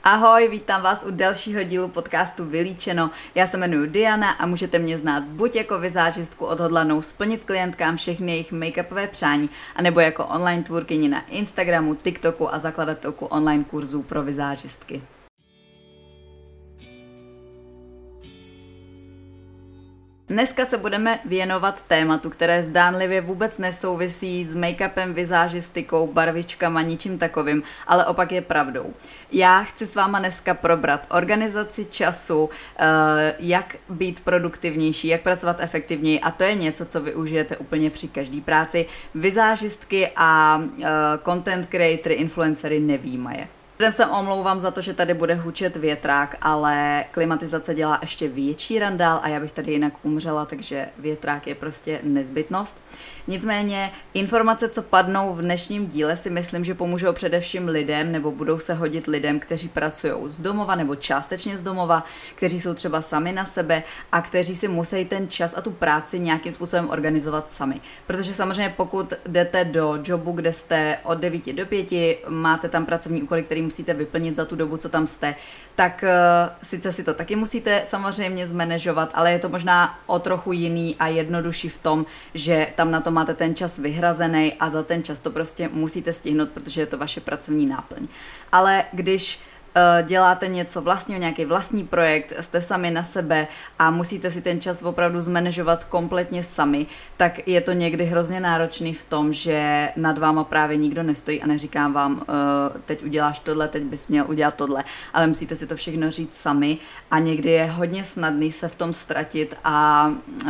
Ahoj, vítám vás u dalšího dílu podcastu Vylíčeno. Já se jmenuji Diana a můžete mě znát buď jako vizážistku odhodlanou splnit klientkám všechny jejich make-upové přání, anebo jako online tvůrkyni na Instagramu, TikToku a zakladatelku online kurzů pro vizážistky. Dneska se budeme věnovat tématu, které zdánlivě vůbec nesouvisí s make-upem, vizážistikou, barvičkama, ničím takovým, ale opak je pravdou. Já chci s váma dneska probrat organizaci času, jak být produktivnější, jak pracovat efektivněji, a to je něco, co využijete úplně při každé práci. Vizážistky a content creatory, influencery nevyjímaje. Předem se omlouvám za to, že tady bude hučet větrák, ale klimatizace dělá ještě větší randál a já bych tady jinak umřela, takže větrák je prostě nezbytnost. Nicméně informace, co padnou v dnešním díle, si myslím, že pomůžou především lidem nebo budou se hodit lidem, kteří pracují z domova nebo částečně z domova, kteří jsou třeba sami na sebe a kteří si musí ten čas a tu práci nějakým způsobem organizovat sami. Protože samozřejmě pokud jdete do jobu, kde jste od 9 do 5, máte tam pracovní úkoly, který musíte vyplnit za tu dobu, co tam jste, tak sice si to taky musíte samozřejmě zmanéžovat, ale je to možná o trochu jiný a jednodušší v tom, že tam na to máte ten čas vyhrazený a za ten čas to prostě musíte stihnout, protože je to vaše pracovní náplň. Ale když děláte něco vlastního, nějaký vlastní projekt, jste sami na sebe a musíte si ten čas opravdu zmanéžovat kompletně sami, tak je to někdy hrozně náročný v tom, že nad váma právě nikdo nestojí a neříkám vám, teď uděláš tohle, teď bys měl udělat tohle, ale musíte si to všechno říct sami a někdy je hodně snadný se v tom ztratit a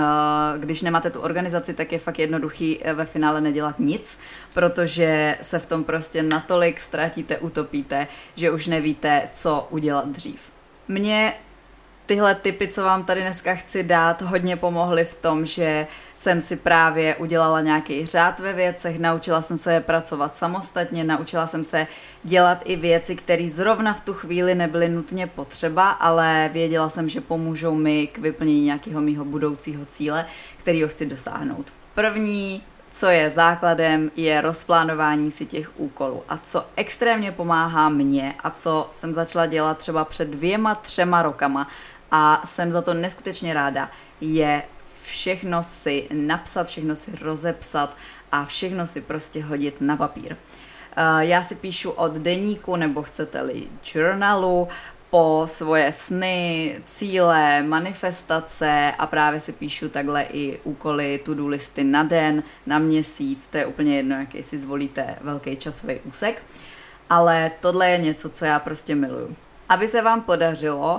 když nemáte tu organizaci, tak je fakt jednoduchý ve finále nedělat nic, protože se v tom prostě natolik ztratíte, utopíte, že už nevíte, co udělat dřív. Mně tyhle tipy, co vám tady dneska chci dát, hodně pomohly v tom, že jsem si právě udělala nějaký řád ve věcech, naučila jsem se pracovat samostatně, naučila jsem se dělat i věci, které zrovna v tu chvíli nebyly nutně potřeba, ale věděla jsem, že pomůžou mi k vyplnění nějakého mýho budoucího cíle, kterýho chci dosáhnout. První, co je základem, je rozplánování si těch úkolů. A co extrémně pomáhá mně a co jsem začala dělat třeba před 2-3 rokama a jsem za to neskutečně ráda, je všechno si napsat, všechno si rozepsat a všechno si prostě hodit na papír. Já si píšu od deníku nebo chcete-li journalu, po svoje sny, cíle, manifestace a právě si píšu takhle i úkoly, to-do listy na den, na měsíc, to je úplně jedno, jaký si zvolíte velký časový úsek, ale tohle je něco, co já prostě miluju. Aby se vám podařilo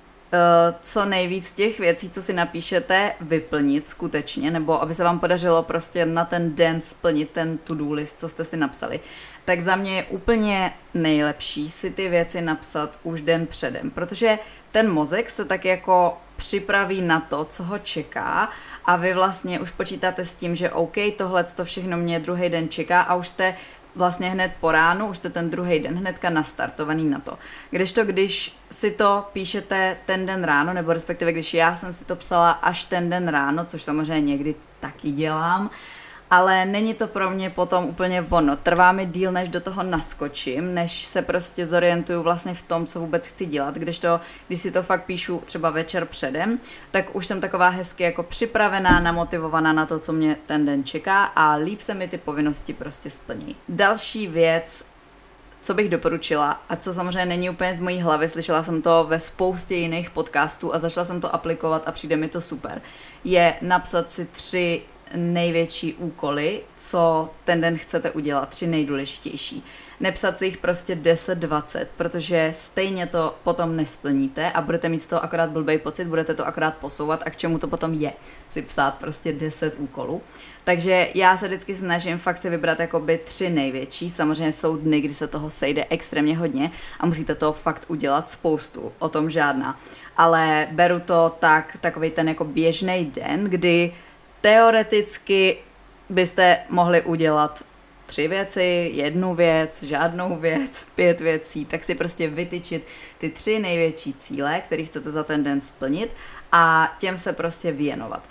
co nejvíc těch věcí, co si napíšete, vyplnit skutečně, nebo aby se vám podařilo prostě na ten den splnit ten to-do list, co jste si napsali, tak za mě je úplně nejlepší si ty věci napsat už den předem, protože ten mozek se tak jako připraví na to, co ho čeká a vy vlastně už počítáte s tím, že OK, tohle to všechno mě druhý den čeká a už jste vlastně hned po ránu, už jste ten druhý den hnedka nastartovaný na to. Když si to píšete ten den ráno, nebo respektive když já jsem si to psala až ten den ráno, což samozřejmě někdy taky dělám, ale není to pro mě potom úplně ono. Trvá mi díl, než do toho naskočím, než se prostě zorientuju vlastně v tom, co vůbec chci dělat. Když si to fakt píšu třeba večer předem, tak už jsem taková hezky jako připravená, namotivovaná na to, co mě ten den čeká a líp se mi ty povinnosti prostě splní. Další věc, co bych doporučila a co samozřejmě není úplně z mojí hlavy, slyšela jsem to ve spoustě jiných podcastů a začala jsem to aplikovat a přijde mi to super, je napsat si 3 největší úkoly, co ten den chcete udělat, 3 nejdůležitější. Nepsat si jich prostě 10-20, protože stejně to potom nesplníte a budete mít z toho akorát blbej pocit, budete to akorát posouvat a k čemu to potom je si psát prostě 10 úkolů. Takže já se vždycky snažím fakt si vybrat jakoby 3 největší, samozřejmě jsou dny, kdy se toho sejde extrémně hodně a musíte toho fakt udělat spoustu, o tom žádná. Ale beru to takový ten jako běžný den, kdy teoreticky byste mohli udělat 3 věci, 1 věc, žádnou věc, 5 věcí, tak si prostě vytyčit ty 3 největší cíle, které chcete za ten den splnit a těm se prostě věnovat.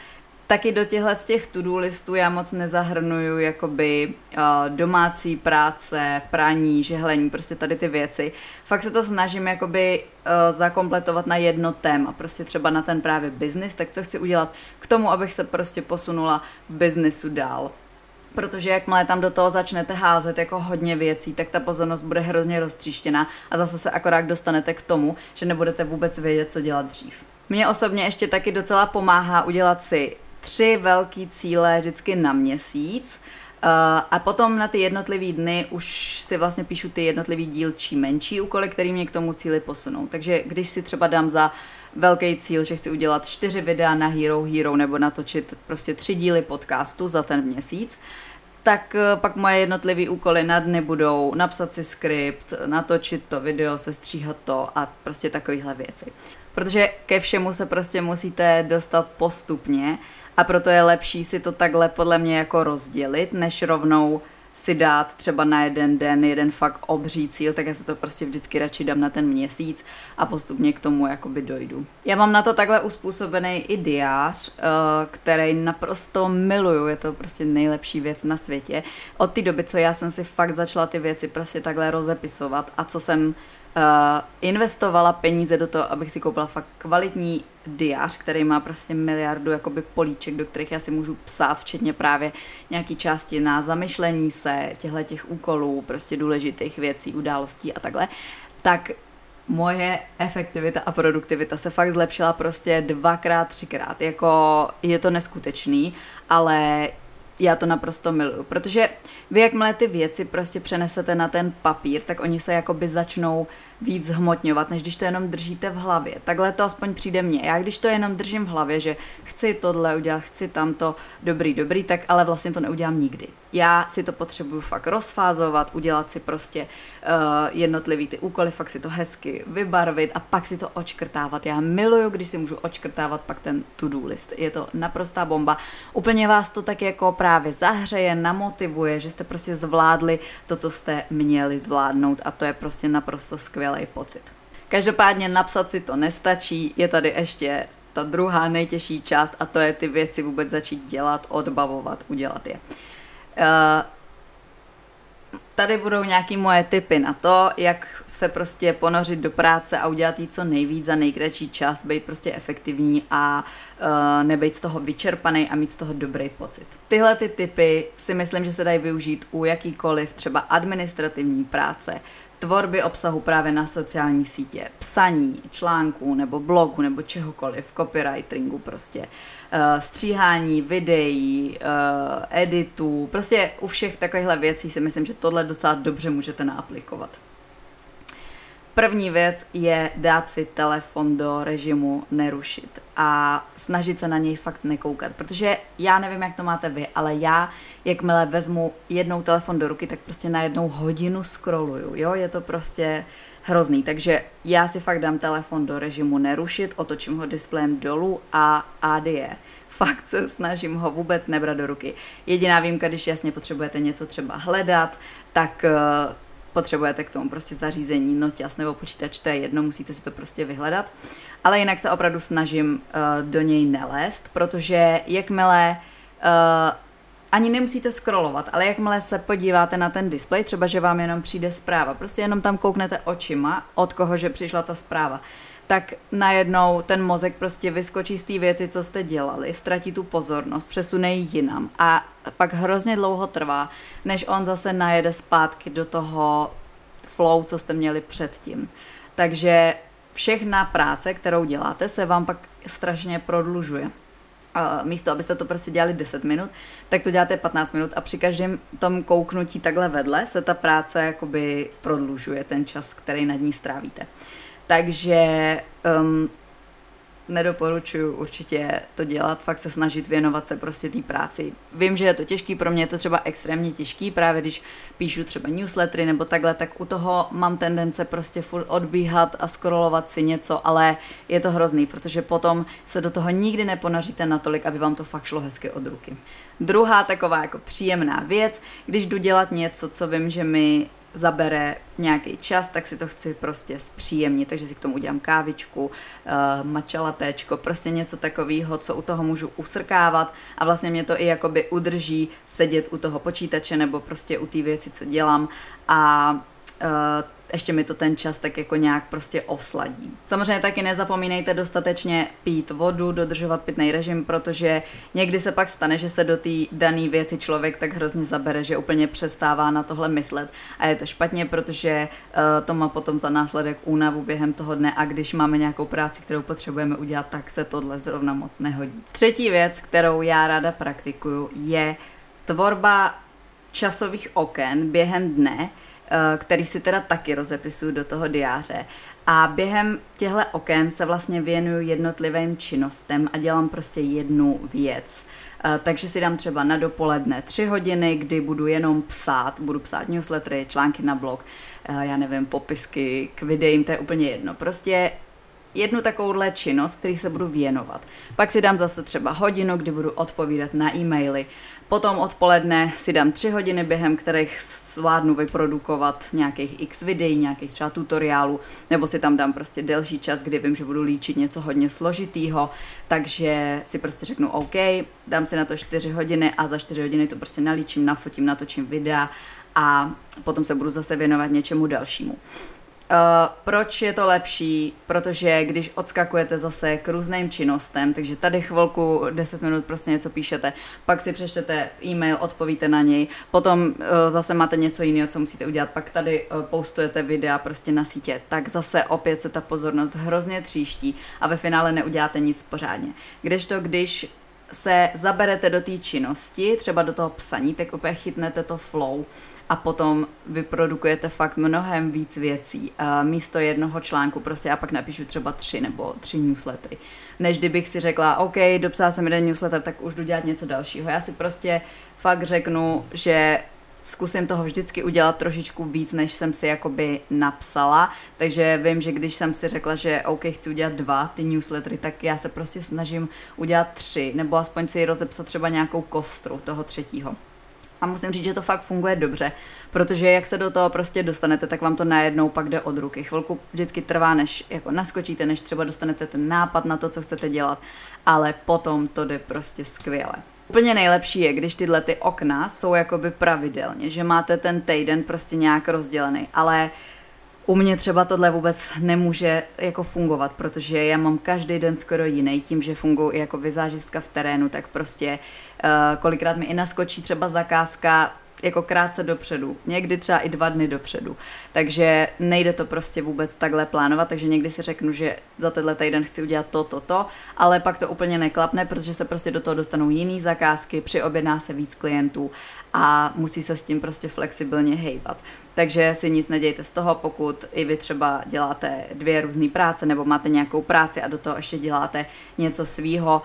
Taky do těchhle z těch to-do listů já moc nezahrnuju jakoby domácí práce, praní, žehlení, prostě tady ty věci. Fakt se to snažím jakoby zakompletovat na jedno téma, prostě třeba na ten právě biznis, tak co chci udělat k tomu, abych se prostě posunula v biznisu dál. Protože jakmile tam do toho začnete házet jako hodně věcí, tak ta pozornost bude hrozně roztříštěná a zase se akorát dostanete k tomu, že nebudete vůbec vědět, co dělat dřív. Mně osobně ještě taky docela pomáhá udělat si 3 velký cíle vždycky na měsíc a potom na ty jednotlivý dny už si vlastně píšu ty jednotlivý dílčí menší úkoly, který mě k tomu cíli posunou. Takže když si třeba dám za velký cíl, že chci udělat 4 videa na Hero nebo natočit prostě 3 díly podcastu za ten měsíc, tak pak moje jednotlivé úkoly na dny budou napsat si skript, natočit to video, sestříhat to a prostě takovéhle věci. Protože ke všemu se prostě musíte dostat postupně a proto je lepší si to takhle podle mě jako rozdělit, než rovnou si dát třeba na jeden den jeden fakt obří cíl, tak já se to prostě vždycky radši dám na ten měsíc a postupně k tomu jakoby dojdu. Já mám na to takhle uspůsobený i diář, který naprosto miluju, je to prostě nejlepší věc na světě. Od té doby, co já jsem si fakt začala ty věci prostě takhle rozepisovat a co jsem investovala peníze do toho, abych si koupila fakt kvalitní diář, který má prostě miliardu jakoby políček, do kterých já si můžu psát, včetně právě nějaký části na zamyšlení se, těch úkolů, prostě důležitých věcí, událostí a takhle, tak moje efektivita a produktivita se fakt zlepšila prostě 2x, 3x, jako je to neskutečný, ale já to naprosto miluju, protože vy jakmile ty věci prostě přenesete na ten papír, tak oni se jakoby začnou víc zhmotňovat, než když to jenom držíte v hlavě. Takhle to aspoň přijde mně. Já když to jenom držím v hlavě, že chci tohle udělat, chci tamto, dobrý, tak ale vlastně to neudělám nikdy. Já si to potřebuju fakt rozfázovat, udělat si prostě jednotlivý ty úkoly, fakt si to hezky vybarvit a pak si to očkrtávat. Já miluju, když si můžu očkrtávat pak ten to-do list. Je to naprostá bomba. Úplně vás to tak jako právě zahřeje, namotivuje, že jste prostě zvládli to, co jste měli zvládnout a to je prostě naprosto skvělý pocit. Každopádně napsat si to nestačí, je tady ještě ta druhá nejtěžší část a to je ty věci vůbec začít dělat, odbavovat, udělat je. Tady budou nějaké moje tipy na to, jak se prostě ponořit do práce a udělat jí co nejvíc za nejkratší čas, být prostě efektivní a nebejt z toho vyčerpaný a mít z toho dobrý pocit. Tyhle ty tipy si myslím, že se dají využít u jakýkoliv třeba administrativní práce, tvorby obsahu právě na sociální sítě, psaní článků nebo blogu nebo čehokoliv, copywritingu prostě, stříhání videí, editů, prostě u všech takovýchhle věcí si myslím, že tohle docela dobře můžete naaplikovat. První věc je dát si telefon do režimu nerušit a snažit se na něj fakt nekoukat, protože já nevím, jak to máte vy, ale já, jakmile vezmu jednou telefon do ruky, tak prostě na 1 hodinu scrolluju, jo, je to prostě hrozný, takže já si fakt dám telefon do režimu nerušit, otočím ho displejem dolů a ADE. Fakt se snažím ho vůbec nebrat do ruky. Jediná výjimka, když jasně potřebujete něco třeba hledat, tak potřebujete k tomu prostě zařízení, noťas nebo počítač, to je jedno, musíte si to prostě vyhledat. Ale jinak se opravdu snažím do něj nelézt, protože jakmile ani nemusíte scrollovat, ale jakmile se podíváte na ten displej, třeba že vám jenom přijde zpráva, prostě jenom tam kouknete očima, od koho že přišla ta zpráva, tak najednou ten mozek prostě vyskočí z té věci, co jste dělali, ztratí tu pozornost, přesune ji jinam a pak hrozně dlouho trvá, než on zase najede zpátky do toho flow, co jste měli předtím. Takže všechna práce, kterou děláte, se vám pak strašně prodlužuje. Místo, abyste to prostě dělali 10 minut, tak to děláte 15 minut a při každém tom kouknutí takhle vedle se ta práce jakoby prodlužuje, ten čas, který nad ní strávíte. Takže nedoporučuji určitě to dělat, fakt se snažit věnovat se prostě té práci. Vím, že je to těžký, pro mě je to třeba extrémně těžký, právě když píšu třeba newslettery nebo takhle, tak u toho mám tendence prostě furt odbíhat a scrollovat si něco, ale je to hrozný, protože potom se do toho nikdy neponoříte natolik, aby vám to fakt šlo hezky od ruky. Druhá taková jako příjemná věc, když jdu dělat něco, co vím, že mi zabere nějaký čas, tak si to chci prostě zpříjemnit, takže si k tomu udělám kávičku, matcha latéčko, prostě něco takového, co u toho můžu usrkávat a vlastně mě to i jakoby udrží sedět u toho počítače nebo prostě u té věci, co dělám a ještě mi to ten čas tak jako nějak prostě osladí. Samozřejmě taky nezapomínejte dostatečně pít vodu, dodržovat pitný režim, protože někdy se pak stane, že se do té dané věci člověk tak hrozně zabere, že úplně přestává na tohle myslet a je to špatně, protože to má potom za následek únavu během toho dne a když máme nějakou práci, kterou potřebujeme udělat, tak se tohle zrovna moc nehodí. Třetí věc, kterou já ráda praktikuju, je tvorba časových oken během dne, který si teda taky rozepisuju do toho diáře. A během těchto oken se vlastně věnuju jednotlivým činnostem a dělám prostě jednu věc. Takže si dám třeba na dopoledne 3 hodiny, kdy budu jenom psát. Budu psát newslettery, články na blog, já nevím, popisky k videím, to je úplně jedno. Prostě jednu takovouhle činnost, který se budu věnovat. Pak si dám zase třeba hodinu, kdy budu odpovídat na e-maily. Potom odpoledne si dám 3 hodiny, během kterých zvládnu vyprodukovat nějakých x videí, nějakých třeba tutoriálů, nebo si tam dám prostě delší čas, kdy vím, že budu líčit něco hodně složitýho, takže si prostě řeknu OK, dám si na to 4 hodiny a za 4 hodiny to prostě nalíčím, nafotím, natočím videa a potom se budu zase věnovat něčemu dalšímu. Proč je to lepší? Protože když odskakujete zase k různým činnostem, takže tady chvilku 10 minut prostě něco píšete, pak si přečtete e-mail, odpovíte na něj, potom zase máte něco jiného, co musíte udělat, pak tady postujete videa prostě na sítě, tak zase opět se ta pozornost hrozně tříští a ve finále neuděláte nic pořádně. Kdežto když se zaberete do té činnosti, třeba do toho psaní, tak opět chytnete to flow a potom vyprodukujete fakt mnohem víc věcí. Místo jednoho článku prostě já pak napíšu třeba 3 nebo 3 newslettery. Než kdybych si řekla, OK, dopsala jsem jeden newsletter, tak už jdu dělat něco dalšího. Já si prostě fakt řeknu, že zkusím toho vždycky udělat trošičku víc, než jsem si jakoby napsala, takže vím, že když jsem si řekla, že OK, chci udělat 2 ty newslettery, tak já se prostě snažím udělat 3, nebo aspoň si rozepsat třeba nějakou kostru toho 3. A musím říct, že to fakt funguje dobře, protože jak se do toho prostě dostanete, tak vám to najednou pak jde od ruky. Chvilku vždycky trvá, než jako naskočíte, než třeba dostanete ten nápad na to, co chcete dělat, ale potom to jde prostě skvěle. Úplně nejlepší je, když tyhle ty okna jsou jakoby pravidelně, že máte ten týden prostě nějak rozdělený, ale u mě třeba tohle vůbec nemůže jako fungovat, protože já mám každý den skoro jiný, tím, že funguji jako vizážistka v terénu, tak prostě kolikrát mi i naskočí třeba zakázka jako krátce dopředu, někdy třeba i 2 dny dopředu, takže nejde to prostě vůbec takhle plánovat, takže někdy si řeknu, že za tenhle týden chci udělat to, ale pak to úplně neklapne, protože se prostě do toho dostanou jiný zakázky, přiobjedná se víc klientů a musí se s tím prostě flexibilně hejbat. Takže si nic nedějte z toho, pokud i vy třeba děláte 2 různé práce nebo máte nějakou práci a do toho ještě děláte něco svýho,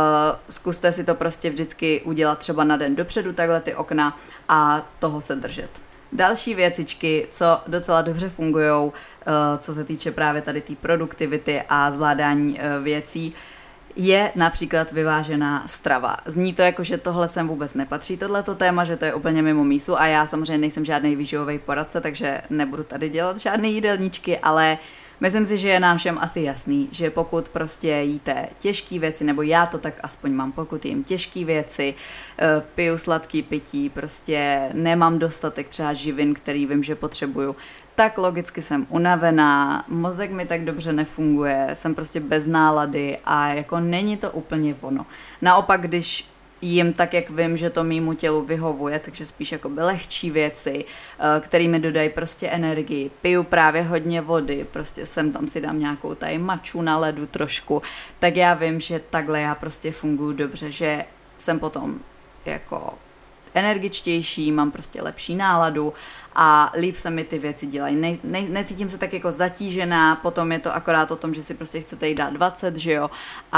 zkuste si to prostě vždycky udělat třeba na den dopředu, takhle ty okna a toho se držet. Další věcičky, co docela dobře fungují, co se týče právě tady té produktivity a zvládání věcí, je například vyvážená strava. Zní to jako, že tohle sem vůbec nepatří, tohleto téma, že to je úplně mimo mísu a já samozřejmě nejsem žádný výživový poradce, takže nebudu tady dělat žádné jídelníčky, ale myslím si, že je nám všem asi jasný, že pokud prostě jíte těžké věci, nebo já to tak aspoň mám, pokud jím těžké věci, piju sladký pití, prostě nemám dostatek třeba živin, který vím, že potřebuju, tak logicky jsem unavená, mozek mi tak dobře nefunguje, jsem prostě bez nálady a jako není to úplně ono. Naopak, když jím tak, jak vím, že to mému tělu vyhovuje, takže spíš jako lehčí věci, které mi dodají prostě energii. Piju právě hodně vody, prostě sem tam si dám nějakou tady maču na ledu trošku, tak já vím, že takhle já prostě funguji dobře, že jsem potom jako energičtější, mám prostě lepší náladu a líp se mi ty věci dělají. Necítím se tak jako zatížená, potom je to akorát o tom, že si prostě chcete jí dát 20, že jo,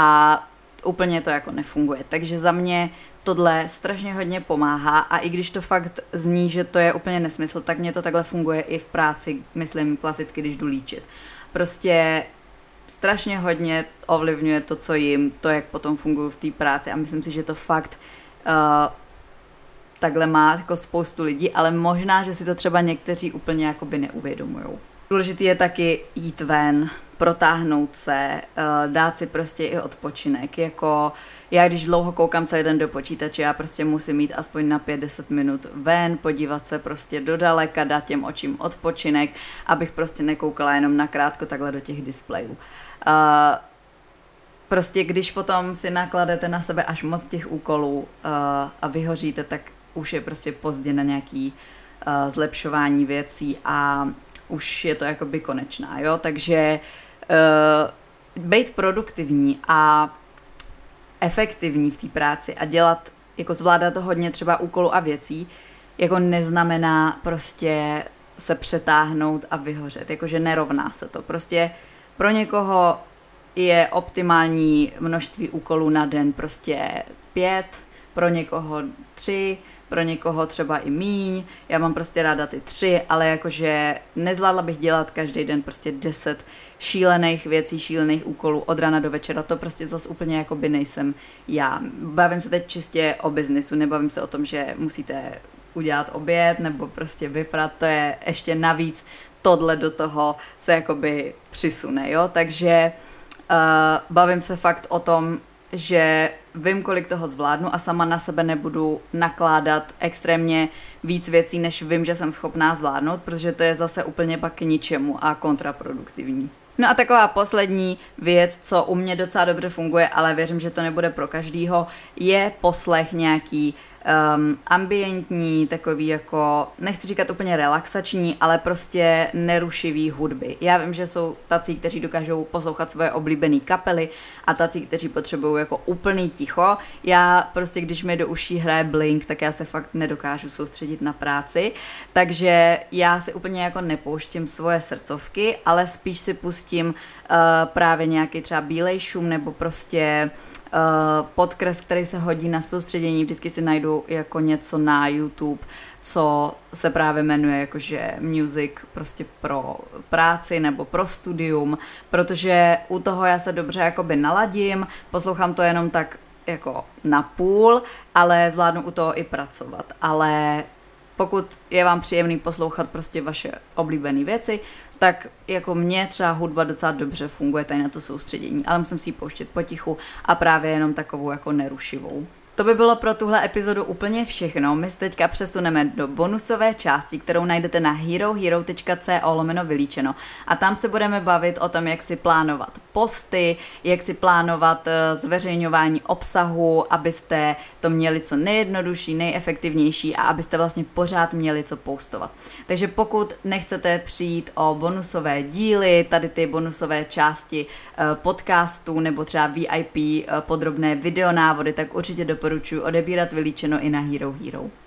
a úplně to jako nefunguje. Takže za mě tohle strašně hodně pomáhá a i když to fakt zní, že to je úplně nesmysl, tak mě to takhle funguje i v práci, myslím klasicky, když jdu líčit. Prostě strašně hodně ovlivňuje to, co jim, to, jak potom funguji v té práci a myslím si, že to fakt takhle má jako spoustu lidí, ale možná, že si to třeba někteří úplně jakoby neuvědomujou. Důležitý je taky jít ven, protáhnout se, dát si prostě i odpočinek. Jako já, když dlouho koukám celý den do počítače, já prostě musím jít aspoň na 5-10 minut ven, podívat se prostě do daleka, dát těm očím odpočinek, abych prostě nekoukala jenom nakrátko takhle do těch displejů. Prostě když potom si nakladete na sebe až moc těch úkolů a vyhoříte, tak už je prostě pozdě na nějaký zlepšování věcí a už je to jakoby konečná, jo, takže být produktivní a efektivní v té práci a dělat, jako zvládat to hodně třeba úkolů a věcí, jako neznamená prostě se přetáhnout a vyhořet, jakože nerovná se to, prostě pro někoho je optimální množství úkolů na den prostě 5, pro někoho 3, pro někoho třeba i míň, já mám prostě ráda ty 3, ale jakože nezvládla bych dělat každý den prostě 10 šílených věcí, šílených úkolů od rána do večera, to prostě zase úplně jakoby nejsem já. Bavím se teď čistě o biznisu, nebavím se o tom, že musíte udělat oběd nebo prostě vyprat, to je ještě navíc tohle do toho se jakoby přisune, jo, takže bavím se fakt o tom, že vím, kolik toho zvládnu a sama na sebe nebudu nakládat extrémně víc věcí, než vím, že jsem schopná zvládnout, protože to je zase úplně pak k ničemu a kontraproduktivní. No a taková poslední věc, co u mě docela dobře funguje, ale věřím, že to nebude pro každýho, je poslech nějaký ambientní, takový jako, nechci říkat úplně relaxační, ale prostě nerušivý hudby. Já vím, že jsou tací, kteří dokážou poslouchat svoje oblíbené kapely a tací, kteří potřebují jako úplný ticho. Já prostě, když mi do uší hraje Blink, tak já se fakt nedokážu soustředit na práci, takže já si úplně jako nepouštím svoje srdcovky, ale spíš si pustím právě nějaký třeba bílej šum nebo prostě podkres, který se hodí na soustředění, vždycky si najdu jako něco na YouTube, co se právě jmenuje jakože music prostě pro práci nebo pro studium, protože u toho já se dobře jakoby naladím, poslouchám to jenom tak jako na půl, ale zvládnu u toho i pracovat, ale pokud je vám příjemný poslouchat prostě vaše oblíbené věci, tak jako mně třeba hudba docela dobře funguje tady na to soustředění, ale musím si ji pouštět potichu a právě jenom takovou jako nerušivou. To by bylo pro tuhle epizodu úplně všechno. My se teďka přesuneme do bonusové části, kterou najdete na herohero.co/vylíčeno. A tam se budeme bavit o tom, jak si plánovat posty, jak si plánovat zveřejňování obsahu, abyste to měli co nejjednodušší, nejefektivnější a abyste vlastně pořád měli co postovat. Takže pokud nechcete přijít o bonusové díly, tady ty bonusové části podcastů nebo třeba VIP podrobné videonávody, tak určitě doporučuji odebírat Vylíčeno i na Hero Hero.